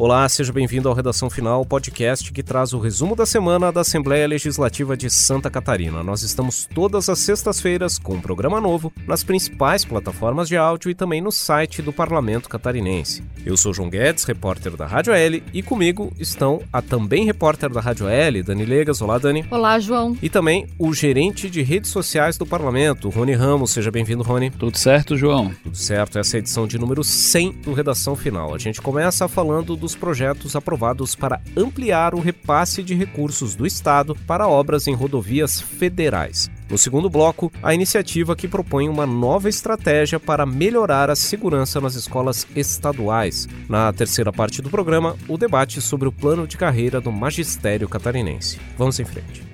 Olá, seja bem-vindo ao Redação Final, podcast que traz o resumo da semana da Assembleia Legislativa de Santa Catarina. Nós estamos todas as sextas-feiras com um programa novo nas principais plataformas de áudio e também no site do Parlamento Catarinense. Eu sou João Guedes, repórter da Rádio AL, e comigo estão a também repórter da Rádio AL, Dani Legas. Olá, Dani. Olá, João. E também o gerente de redes sociais do Parlamento, Rony Ramos. Seja bem-vindo, Rony. Tudo certo, João? Tudo certo. Essa é a edição de número 100 do Redação Final. A gente começa falando dos projetos aprovados para ampliar o repasse de recursos do Estado para obras em rodovias federais. No segundo bloco, a iniciativa que propõe uma nova estratégia para melhorar a segurança nas escolas estaduais. Na terceira parte do programa, o debate sobre o plano de carreira do magistério catarinense. Vamos em frente.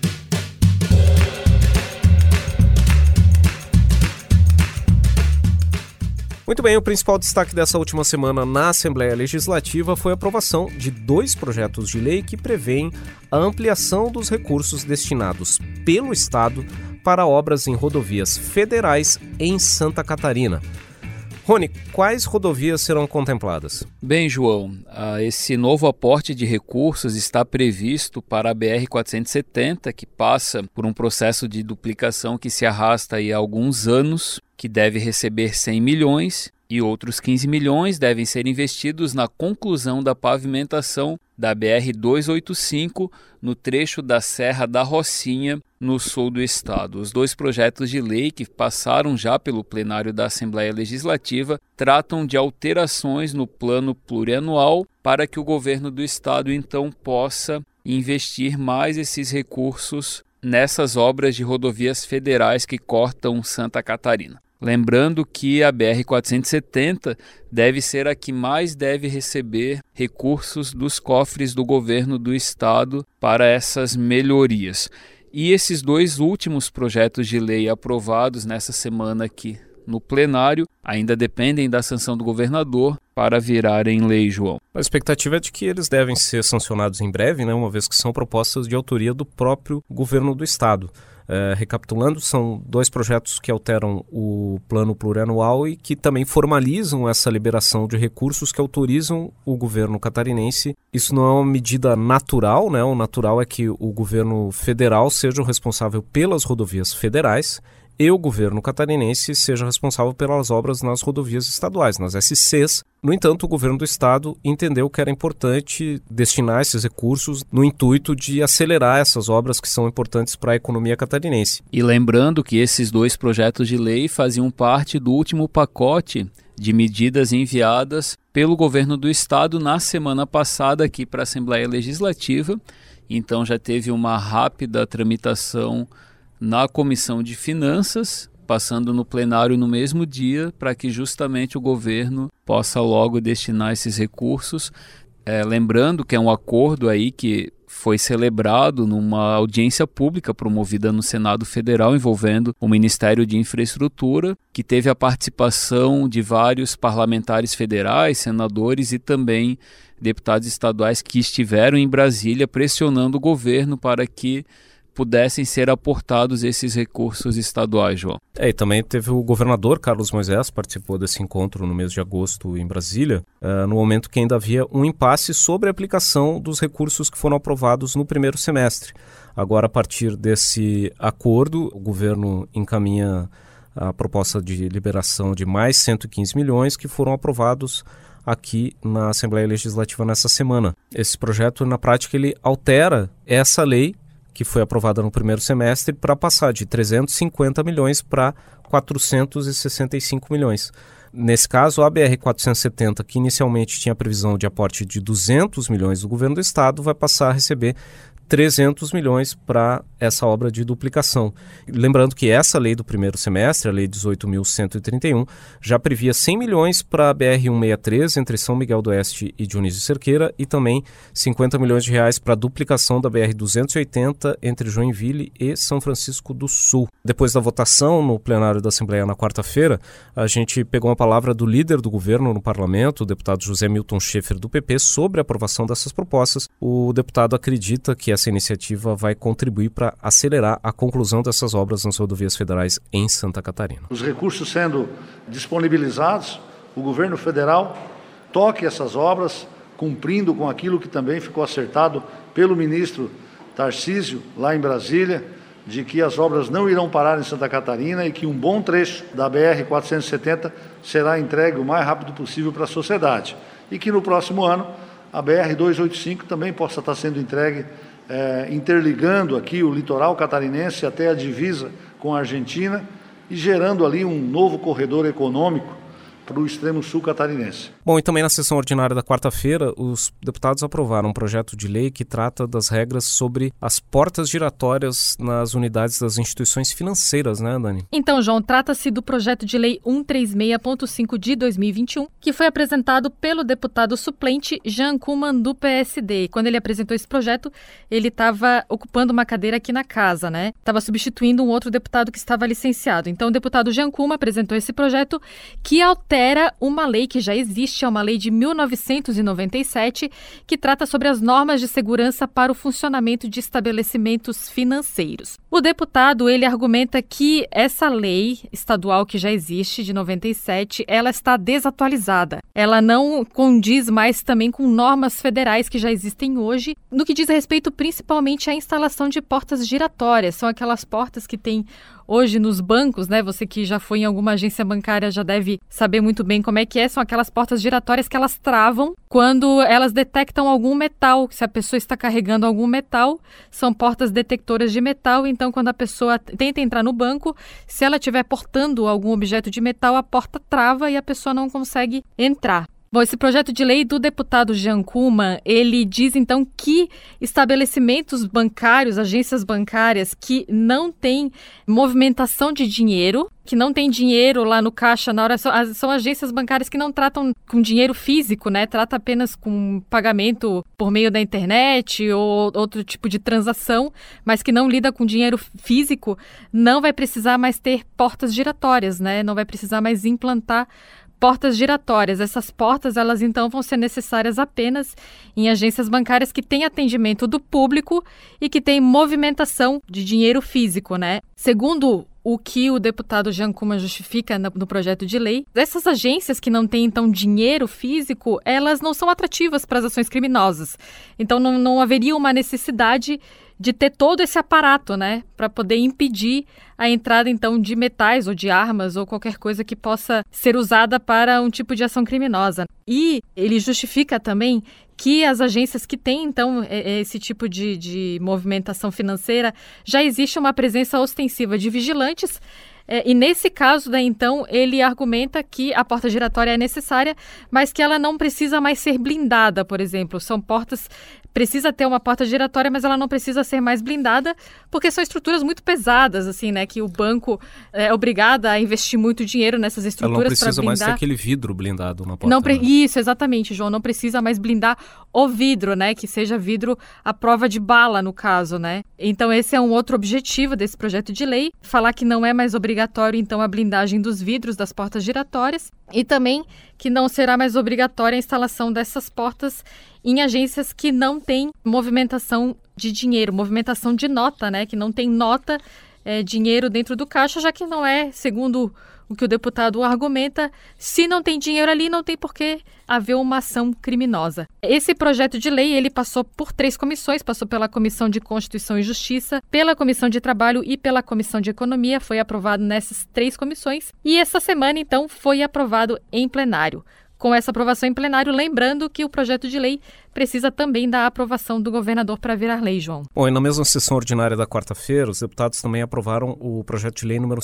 Muito bem, o principal destaque dessa última semana na Assembleia Legislativa foi a aprovação de 2 projetos de lei que prevêem a ampliação dos recursos destinados pelo Estado para obras em rodovias federais em Santa Catarina. Rony, quais rodovias serão contempladas? Bem, João, esse novo aporte de recursos está previsto para a BR-470, que passa por um processo de duplicação que se arrasta aí há alguns anos, que deve receber 100 milhões e outros 15 milhões devem ser investidos na conclusão da pavimentação da BR-285 no trecho da Serra da Rocinha, no sul do estado. Os 2 projetos de lei que passaram já pelo plenário da Assembleia Legislativa tratam de alterações no plano plurianual para que o governo do estado então possa investir mais esses recursos nessas obras de rodovias federais que cortam Santa Catarina. Lembrando que a BR-470 deve ser a que mais deve receber recursos dos cofres do governo do estado para essas melhorias. E esses 2 últimos projetos de lei aprovados nessa semana aqui no plenário ainda dependem da sanção do governador para virarem lei, João. A expectativa é de que eles devem ser sancionados em breve, uma vez que são propostas de autoria do próprio governo do estado. Recapitulando, são 2 projetos que alteram o plano plurianual e que também formalizam essa liberação de recursos que autorizam o governo catarinense. Isso não é uma medida natural, O natural é que o governo federal seja o responsável pelas rodovias federais e o governo catarinense seja responsável pelas obras nas rodovias estaduais, nas SCs. No entanto, o governo do estado entendeu que era importante destinar esses recursos no intuito de acelerar essas obras que são importantes para a economia catarinense. E lembrando que esses 2 projetos de lei faziam parte do último pacote de medidas enviadas pelo governo do estado na semana passada aqui para a Assembleia Legislativa. Então já teve uma rápida tramitação na Comissão de Finanças, passando no plenário no mesmo dia, para que justamente o governo possa logo destinar esses recursos. Lembrando que é um acordo aí que foi celebrado numa audiência pública promovida no Senado Federal envolvendo o Ministério de Infraestrutura, que teve a participação de vários parlamentares federais, senadores e também deputados estaduais que estiveram em Brasília pressionando o governo para que pudessem ser aportados esses recursos estaduais, João. E também teve o governador Carlos Moisés, participou desse encontro no mês de agosto em Brasília, no momento que ainda havia um impasse sobre a aplicação dos recursos que foram aprovados no primeiro semestre. Agora, a partir desse acordo, o governo encaminha a proposta de liberação de mais 115 milhões que foram aprovados aqui na Assembleia Legislativa nessa semana. Esse projeto, na prática, ele altera essa lei que foi aprovada no primeiro semestre para passar de 350 milhões para 465 milhões. Nesse caso, a BR-470, que inicialmente tinha previsão de aporte de 200 milhões do governo do estado, vai passar a receber 300 milhões para essa obra de duplicação. Lembrando que essa lei do primeiro semestre, a Lei 18.131, já previa 100 milhões para a BR-163 entre São Miguel do Oeste e Dionísio Cerqueira e também 50 milhões de reais para a duplicação da BR-280 entre Joinville e São Francisco do Sul. Depois da votação no plenário da Assembleia na quarta-feira, a gente pegou a palavra do líder do governo no parlamento, o deputado José Milton Schaefer do PP, sobre a aprovação dessas propostas. O deputado acredita que essa iniciativa vai contribuir para acelerar a conclusão dessas obras nas rodovias federais em Santa Catarina. Os recursos sendo disponibilizados, o governo federal toque essas obras cumprindo com aquilo que também ficou acertado pelo ministro Tarcísio, lá em Brasília, de que as obras não irão parar em Santa Catarina e que um bom trecho da BR-470 será entregue o mais rápido possível para a sociedade. E que no próximo ano a BR-285 também possa estar sendo entregue, interligando aqui o litoral catarinense até a divisa com a Argentina e gerando ali um novo corredor econômico para o extremo sul catarinense. Bom, e também na sessão ordinária da quarta-feira, os deputados aprovaram um projeto de lei que trata das regras sobre as portas giratórias nas unidades das instituições financeiras, né, Dani? Então, João, trata-se do projeto de lei 136.5 de 2021, que foi apresentado pelo deputado suplente Jean Kuman, do PSD. E quando ele apresentou esse projeto, ele estava ocupando uma cadeira aqui na casa, né? Estava substituindo um outro deputado que estava licenciado. Então, o deputado Jean Kuman apresentou esse projeto que altera uma lei que já existe, é uma lei de 1997, que trata sobre as normas de segurança para o funcionamento de estabelecimentos financeiros. O deputado, ele argumenta que essa lei estadual que já existe, de 97, ela está desatualizada. Ela não condiz mais também com normas federais que já existem hoje, no que diz respeito principalmente à instalação de portas giratórias. São aquelas portas que tem hoje nos bancos, né? Você que já foi em alguma agência bancária já deve saber muito bem como é que é. São aquelas portas giratórias que elas travam quando elas detectam algum metal. Se a pessoa está carregando algum metal, são portas detectoras de metal. Então, quando a pessoa tenta entrar no banco, se ela estiver portando algum objeto de metal, a porta trava e a pessoa não consegue entrar. Bom, esse projeto de lei do deputado Jean Kuman, ele diz então que estabelecimentos bancários, agências bancárias que não têm movimentação de dinheiro, que não tem dinheiro lá no caixa na hora, são agências bancárias que não tratam com dinheiro físico, né? Trata apenas com pagamento por meio da internet ou outro tipo de transação, mas que não lida com dinheiro físico, não vai precisar mais ter portas giratórias, né? Não vai precisar mais implantar portas giratórias. Essas portas, elas então vão ser necessárias apenas em agências bancárias que têm atendimento do público e que têm movimentação de dinheiro físico, né? Segundo o que o deputado Jean Kuman justifica no projeto de lei, essas agências que não têm, então, dinheiro físico, elas não são atrativas para as ações criminosas. Então, não haveria uma necessidade de ter todo esse aparato, né, para poder impedir a entrada, então, de metais ou de armas ou qualquer coisa que possa ser usada para um tipo de ação criminosa. E ele justifica também que as agências que têm, então, esse tipo de movimentação financeira, já existe uma presença ostensiva de vigilantes. E nesse caso, daí, então, ele argumenta que a porta giratória é necessária, mas que ela não precisa mais ser blindada, por exemplo. São portas... Precisa ter uma porta giratória, mas ela não precisa ser mais blindada, porque são estruturas muito pesadas, assim, né? Que o banco é obrigado a investir muito dinheiro nessas estruturas para blindar. Ela não precisa mais ter aquele vidro blindado na porta. Não, isso, exatamente, João. Não precisa mais blindar o vidro, né? Que seja vidro à prova de bala, no caso, né? Então, esse é um outro objetivo desse projeto de lei. Falar que não é mais obrigatório, então, a blindagem dos vidros das portas giratórias. E também que não será mais obrigatória a instalação dessas portas em agências que não têm movimentação de dinheiro, movimentação de nota, né? Que não tem nota, dinheiro dentro do caixa, já que não é, segundo o que o deputado argumenta, se não tem dinheiro ali, não tem por que haver uma ação criminosa. Esse projeto de lei, ele passou por 3 comissões, passou pela Comissão de Constituição e Justiça, pela Comissão de Trabalho e pela Comissão de Economia, foi aprovado nessas 3 comissões, e essa semana, então, foi aprovado em plenário. Com essa aprovação em plenário, lembrando que o projeto de lei precisa também da aprovação do governador para virar lei, João. Bom, e na mesma sessão ordinária da quarta-feira, os deputados também aprovaram o projeto de lei número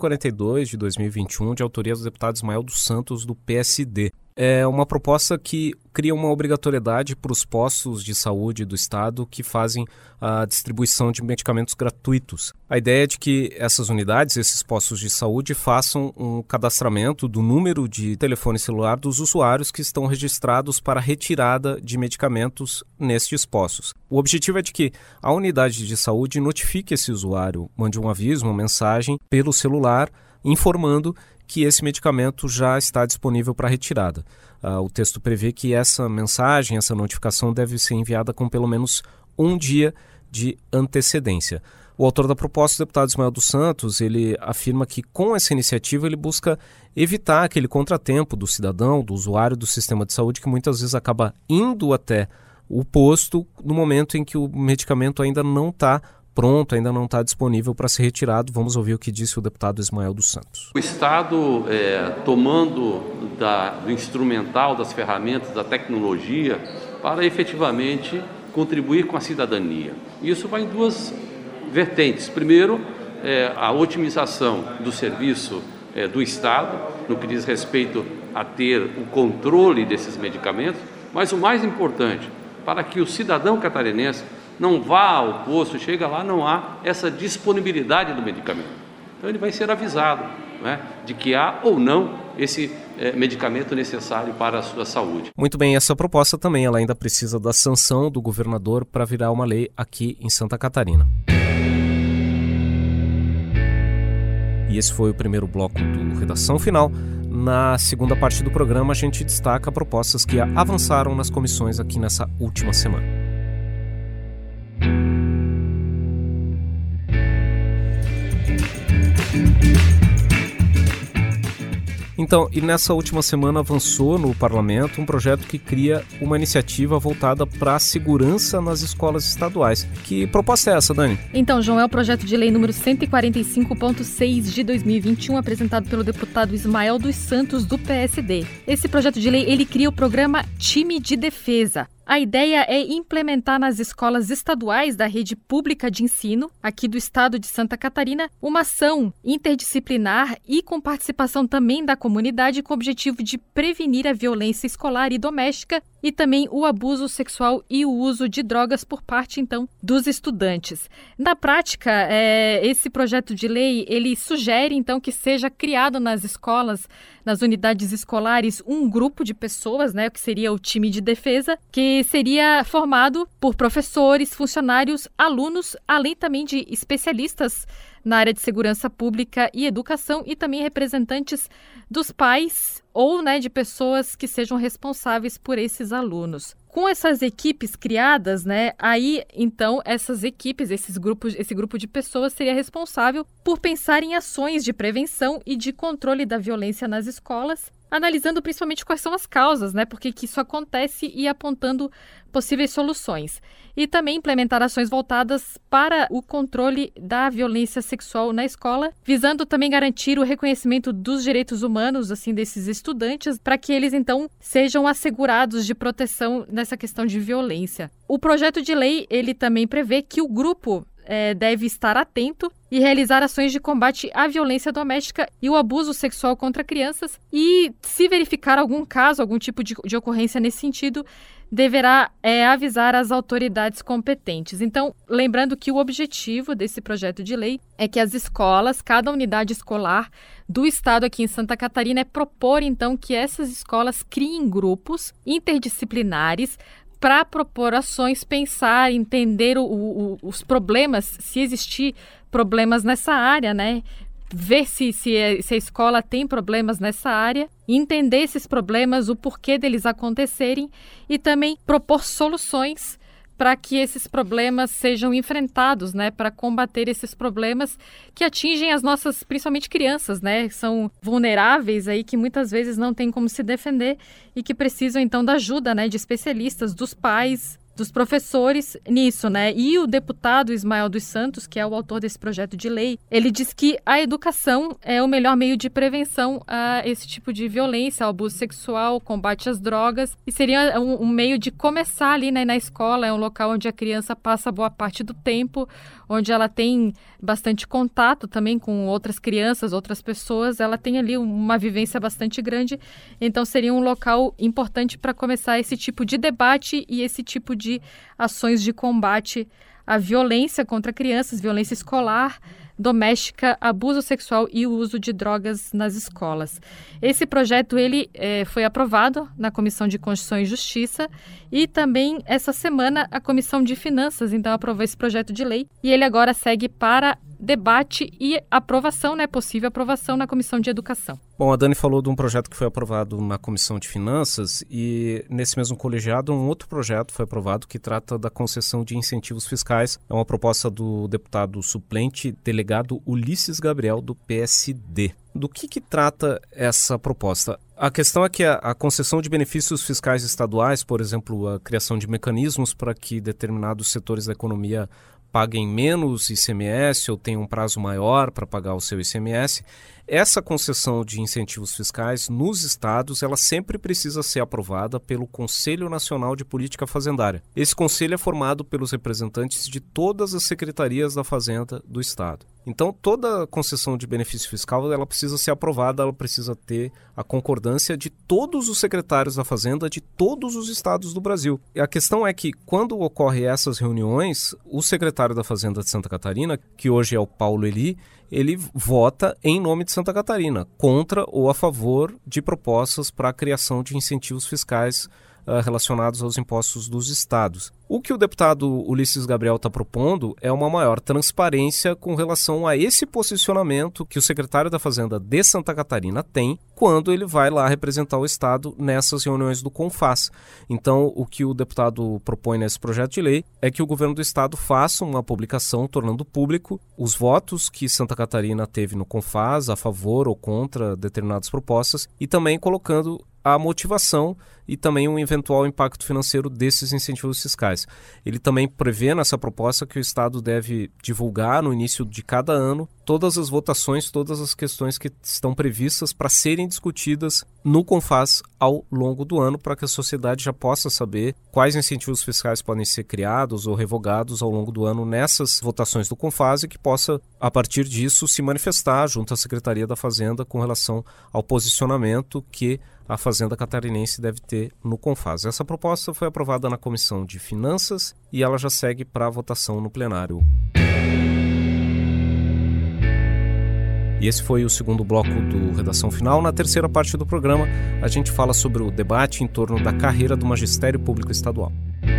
142 de 2021, de autoria do deputado Ismael dos Santos, do PSD. É uma proposta que cria uma obrigatoriedade para os postos de saúde do Estado que fazem a distribuição de medicamentos gratuitos. A ideia é de que essas unidades, esses postos de saúde, façam um cadastramento do número de telefone celular dos usuários que estão registrados para retirada de medicamentos nestes postos. O objetivo é de que a unidade de saúde notifique esse usuário, mande um aviso, uma mensagem pelo celular, informando que esse medicamento já está disponível para retirada. O texto prevê que essa mensagem, essa notificação deve ser enviada com pelo menos um dia de antecedência. O autor da proposta, o deputado Ismael dos Santos, ele afirma que com essa iniciativa ele busca evitar aquele contratempo do cidadão, do usuário do sistema de saúde, que muitas vezes acaba indo até o posto no momento em que o medicamento ainda não está pronto, ainda não está disponível para ser retirado. Vamos ouvir o que disse o deputado Ismael dos Santos. O Estado, tomando do instrumental, das ferramentas, da tecnologia, para efetivamente contribuir com a cidadania. Isso vai em duas vertentes. Primeiro, a otimização do serviço do Estado, no que diz respeito a ter o controle desses medicamentos, mas o mais importante, para que o cidadão catarinense não vá ao posto, chega lá, não há essa disponibilidade do medicamento. Então ele vai ser avisado, né, de que há ou não esse medicamento necessário para a sua saúde. Muito bem, essa proposta também ela ainda precisa da sanção do governador para virar uma lei aqui em Santa Catarina. E esse foi o primeiro bloco do Redação Final. Na segunda parte do programa, a gente destaca propostas que avançaram nas comissões aqui nessa última semana. Então, e nessa última semana avançou no Parlamento um projeto que cria uma iniciativa voltada para a segurança nas escolas estaduais. Que proposta é essa, Dani? Então, João, é o projeto de lei número 145.6 de 2021, apresentado pelo deputado Ismael dos Santos, do PSD. Esse projeto de lei, ele cria o programa Time de Defesa. A ideia é implementar nas escolas estaduais da rede pública de ensino, aqui do estado de Santa Catarina, uma ação interdisciplinar e com participação também da comunidade com o objetivo de prevenir a violência escolar e doméstica e também o abuso sexual e o uso de drogas por parte, então, dos estudantes. Na prática, esse projeto de lei, ele sugere, então, que seja criado nas escolas, nas unidades escolares, um grupo de pessoas, né, que seria o time de defesa, que seria formado por professores, funcionários, alunos, além também de especialistas na área de segurança pública e educação e também representantes dos pais ou, né, de pessoas que sejam responsáveis por esses alunos. Com essas equipes criadas, né, aí então essas equipes, esse grupo de pessoas seria responsável por pensar em ações de prevenção e de controle da violência nas escolas, analisando principalmente quais são as causas, né, por que isso acontece e apontando possíveis soluções. E também implementar ações voltadas para o controle da violência sexual na escola, visando também garantir o reconhecimento dos direitos humanos, assim, desses estudantes, para que eles, então, sejam assegurados de proteção nessa questão de violência. O projeto de lei, ele também prevê que o grupo deve estar atento e realizar ações de combate à violência doméstica e o abuso sexual contra crianças e, se verificar algum caso, algum tipo de ocorrência nesse sentido, deverá avisar as autoridades competentes. Então, lembrando que o objetivo desse projeto de lei é que as escolas, cada unidade escolar do estado aqui em Santa Catarina, é propor, então, que essas escolas criem grupos interdisciplinares para propor ações, pensar, entender os problemas, se existir problemas nessa área, né? Ver se a escola tem problemas nessa área, entender esses problemas, o porquê deles acontecerem e também propor soluções para que esses problemas sejam enfrentados, né, para combater esses problemas que atingem as nossas, principalmente crianças, né, que são vulneráveis aí, que muitas vezes não têm como se defender e que precisam então da ajuda, né, de especialistas, dos pais, dos professores nisso, né? E o deputado Ismael dos Santos, que é o autor desse projeto de lei, ele diz que a educação é o melhor meio de prevenção a esse tipo de violência, ao abuso sexual, combate às drogas, e seria um meio de começar ali, né, na escola, é um local onde a criança passa boa parte do tempo, onde ela tem bastante contato também com outras crianças, outras pessoas, ela tem ali uma vivência bastante grande, então seria um local importante para começar esse tipo de debate e esse tipo de ações de combate à violência contra crianças, violência escolar, doméstica, abuso sexual e o uso de drogas nas escolas. Esse projeto ele foi aprovado na Comissão de Constituição e Justiça e também essa semana a Comissão de Finanças então aprovou esse projeto de lei e ele agora segue para debate e aprovação, possível aprovação na Comissão de Educação. Bom, a Dani falou de um projeto que foi aprovado na Comissão de Finanças e nesse mesmo colegiado um outro projeto foi aprovado que trata da concessão de incentivos fiscais. É uma proposta do deputado suplente delegado Ulisses Gabriel, do PSD. Do que trata essa proposta? A questão é que a concessão de benefícios fiscais estaduais, por exemplo, a criação de mecanismos para que determinados setores da economia paguem menos ICMS ou tenham um prazo maior para pagar o seu ICMS, essa concessão de incentivos fiscais nos estados, ela sempre precisa ser aprovada pelo Conselho Nacional de Política Fazendária. Esse conselho é formado pelos representantes de todas as secretarias da Fazenda do estado. Então, toda concessão de benefício fiscal, ela precisa ser aprovada, ela precisa ter a concordância de todos os secretários da Fazenda de todos os estados do Brasil. E a questão é que, quando ocorrem essas reuniões, o secretário da Fazenda de Santa Catarina, que hoje é o Paulo Eli, ele vota em nome de Santa Catarina, contra ou a favor de propostas para a criação de incentivos fiscais relacionados aos impostos dos estados. O que o deputado Ulisses Gabriel está propondo é uma maior transparência com relação a esse posicionamento que o secretário da Fazenda de Santa Catarina tem quando ele vai lá representar o estado nessas reuniões do CONFAS. Então, o que o deputado propõe nesse projeto de lei é que o governo do estado faça uma publicação tornando público os votos que Santa Catarina teve no CONFAS a favor ou contra determinadas propostas e também colocando a motivação e também um eventual impacto financeiro desses incentivos fiscais. Ele também prevê nessa proposta que o Estado deve divulgar no início de cada ano todas as votações, todas as questões que estão previstas para serem discutidas no CONFAS ao longo do ano, para que a sociedade já possa saber quais incentivos fiscais podem ser criados ou revogados ao longo do ano nessas votações do CONFAS e que possa, a partir disso, se manifestar junto à Secretaria da Fazenda com relação ao posicionamento que a Fazenda catarinense deve ter no CONFAS. Essa proposta foi aprovada na Comissão de Finanças e ela já segue para a votação no plenário. E esse foi o segundo bloco do Redação Final. Na terceira parte do programa, a gente fala sobre o debate em torno da carreira do magistério público estadual.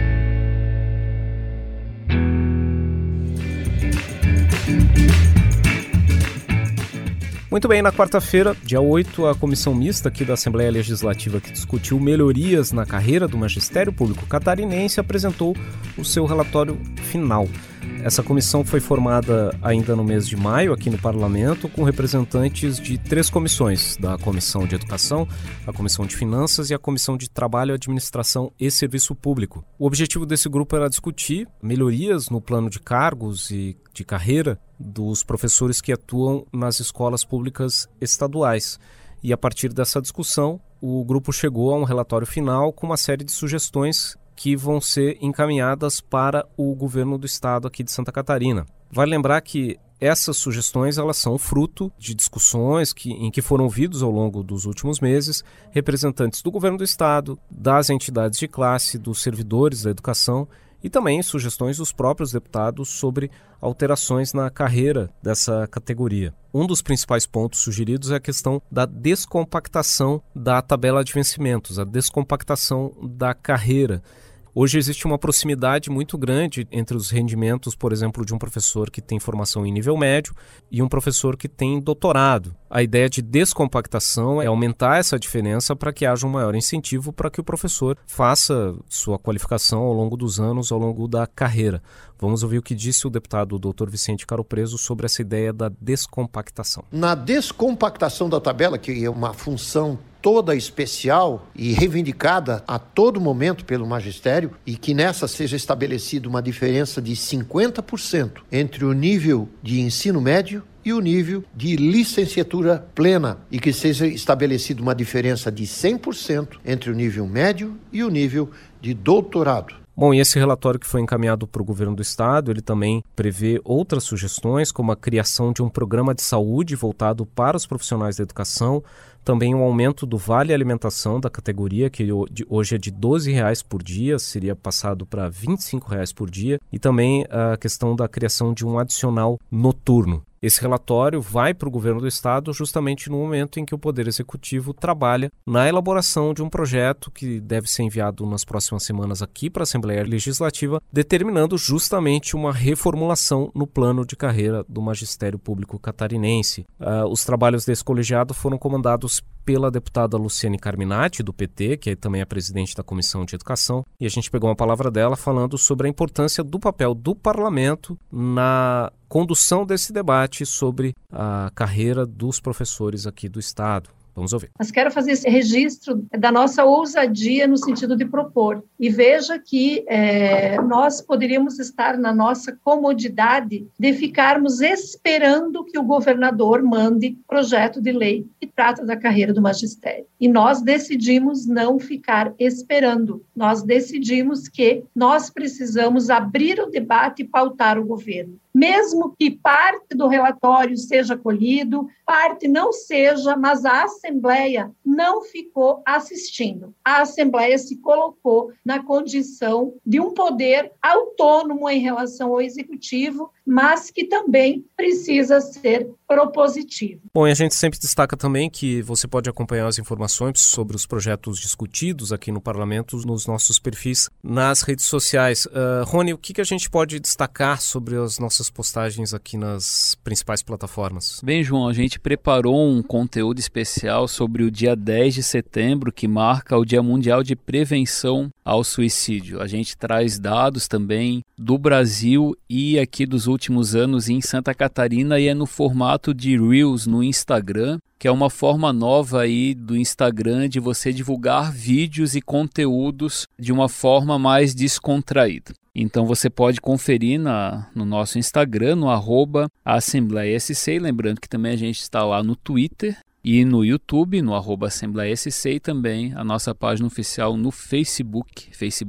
Muito bem, na quarta-feira, dia 8, a comissão mista aqui da Assembleia Legislativa que discutiu melhorias na carreira do magistério público catarinense apresentou o seu relatório final. Essa comissão foi formada ainda no mês de maio aqui no Parlamento com representantes de 3 comissões, da Comissão de Educação, a Comissão de Finanças e a Comissão de Trabalho, Administração e Serviço Público. O objetivo desse grupo era discutir melhorias no plano de cargos e de carreira dos professores que atuam nas escolas públicas estaduais. E a partir dessa discussão, o grupo chegou a um relatório final com uma série de sugestões que vão ser encaminhadas para o governo do estado aqui de Santa Catarina. Vale lembrar que essas sugestões elas são fruto de discussões em que foram ouvidos ao longo dos últimos meses representantes do governo do estado, das entidades de classe, dos servidores da educação e também sugestões dos próprios deputados sobre alterações na carreira dessa categoria. Um dos principais pontos sugeridos é a questão da descompactação da tabela de vencimentos, a descompactação da carreira. Hoje existe uma proximidade muito grande entre os rendimentos, por exemplo, de um professor que tem formação em nível médio e um professor que tem doutorado. A ideia de descompactação é aumentar essa diferença para que haja um maior incentivo para que o professor faça sua qualificação ao longo dos anos, ao longo da carreira. Vamos ouvir o que disse o deputado Dr. Vicente Caro Preso sobre essa ideia da descompactação. Na descompactação da tabela, que é uma função toda especial e reivindicada a todo momento pelo magistério, e que nessa seja estabelecida uma diferença de 50% entre o nível de ensino médio e o nível de licenciatura plena, e que seja estabelecida uma diferença de 100% entre o nível médio e o nível de doutorado. Bom, e esse relatório que foi encaminhado para o governo do estado, ele também prevê outras sugestões, como a criação de um programa de saúde voltado para os profissionais da educação, também um aumento do vale alimentação da categoria, que hoje é de R$ 12,00 por dia, seria passado para R$ 25,00 por dia, e também a questão da criação de um adicional noturno. Esse relatório vai para o governo do estado justamente no momento em que o Poder Executivo trabalha na elaboração de um projeto que deve ser enviado nas próximas semanas aqui para a Assembleia Legislativa, determinando justamente uma reformulação no plano de carreira do magistério público catarinense. Os trabalhos desse colegiado foram comandados pela deputada Luciane Carminati, do PT, que também é presidente da Comissão de Educação, e a gente pegou uma palavra dela falando sobre a importância do papel do parlamento na condução desse debate sobre a carreira dos professores aqui do estado. Vamos ouvir. Mas quero fazer esse registro da nossa ousadia no sentido de propor. E veja que nós poderíamos estar na nossa comodidade de ficarmos esperando que o governador mande projeto de lei que trata da carreira do magistério. E nós decidimos não ficar esperando. Nós decidimos que nós precisamos abrir o debate e pautar o governo. Mesmo que parte do relatório seja colhido, parte não seja, mas a Assembleia não ficou assistindo. A Assembleia se colocou na condição de um poder autônomo em relação ao Executivo, mas que também precisa ser propositivo. Bom, e a gente sempre destaca também que você pode acompanhar as informações sobre os projetos discutidos aqui no Parlamento nos nossos perfis nas redes sociais. Rony, o que a gente pode destacar sobre as nossas postagens aqui nas principais plataformas? Bem, João, a gente preparou um conteúdo especial sobre o dia 10 de setembro, que marca o Dia Mundial de Prevenção ao Suicídio. A gente traz dados também do Brasil e aqui dos últimos anos em Santa Catarina, e é no formato de Reels no Instagram, que é uma forma nova aí do Instagram de você divulgar vídeos e conteúdos de uma forma mais descontraída. Então você pode conferir no nosso Instagram, no @AssembleiaSC, lembrando que também a gente está lá no Twitter e no YouTube, no @AssembleiaSC, e também a nossa página oficial no Facebook,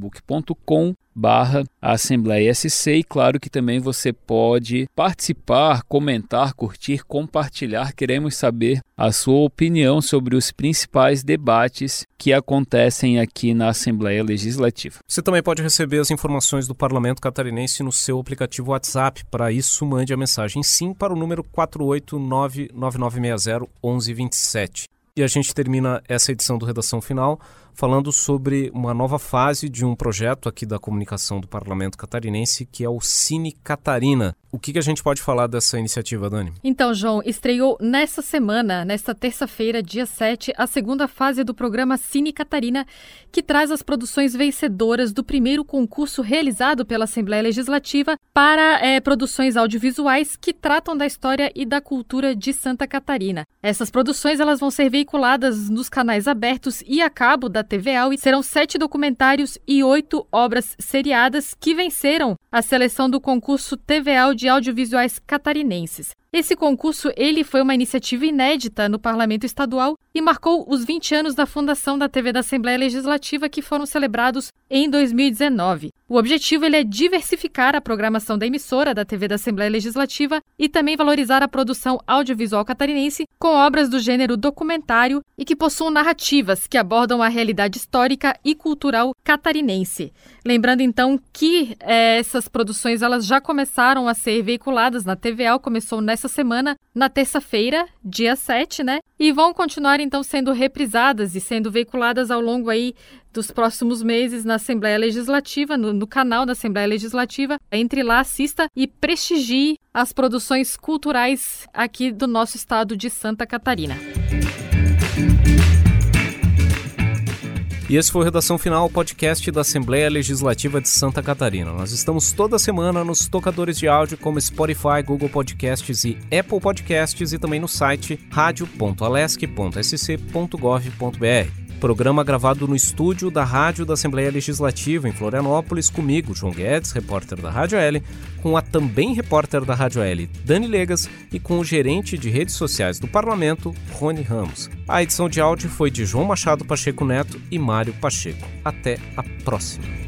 facebook.com/AssembleiaSC, e claro que também você pode participar, comentar, curtir, compartilhar. Queremos saber a sua opinião sobre os principais debates que acontecem aqui na Assembleia Legislativa. Você também pode receber as informações do Parlamento Catarinense no seu aplicativo WhatsApp. Para isso, mande a mensagem SIM para o número 489-9960-1127. E a gente termina essa edição do Redação Final falando sobre uma nova fase de um projeto aqui da comunicação do Parlamento Catarinense, que é o Cine Catarina. O que a gente pode falar dessa iniciativa, Dani? Então, João, estreou nesta semana, nesta terça-feira, dia 7, a segunda fase do programa Cine Catarina, que traz as produções vencedoras do primeiro concurso realizado pela Assembleia Legislativa para produções audiovisuais que tratam da história e da cultura de Santa Catarina. Essas produções elas vão ser veiculadas nos canais abertos e a cabo da TVAL, e serão 7 documentários e 8 obras seriadas que venceram a seleção do concurso TVAL de audiovisuais catarinenses. Esse concurso ele foi uma iniciativa inédita no Parlamento Estadual e marcou os 20 anos da fundação da TV da Assembleia Legislativa, que foram celebrados em 2019. O objetivo é diversificar a programação da emissora da TV da Assembleia Legislativa e também valorizar a produção audiovisual catarinense com obras do gênero documentário e que possuam narrativas que abordam a realidade histórica e cultural catarinense. Lembrando então que essas produções elas já começaram a ser veiculadas na TVAL, começou nessa semana, na terça-feira, dia 7, né? E vão continuar então sendo reprisadas e sendo veiculadas ao longo aí dos próximos meses na Assembleia Legislativa, no canal da Assembleia Legislativa. Entre lá, assista e prestigie as produções culturais aqui do nosso estado de Santa Catarina. E esse foi o Redação Final, podcast da Assembleia Legislativa de Santa Catarina. Nós estamos toda semana nos tocadores de áudio como Spotify, Google Podcasts e Apple Podcasts, e também no site radio.alesc.sc.gov.br. Programa gravado no estúdio da Rádio da Assembleia Legislativa em Florianópolis, comigo, João Guedes, repórter da Rádio L, com a também repórter da Rádio L, Dani Legas, e com o gerente de redes sociais do Parlamento, Rony Ramos. A edição de áudio foi de João Machado Pacheco Neto e Mário Pacheco. Até a próxima.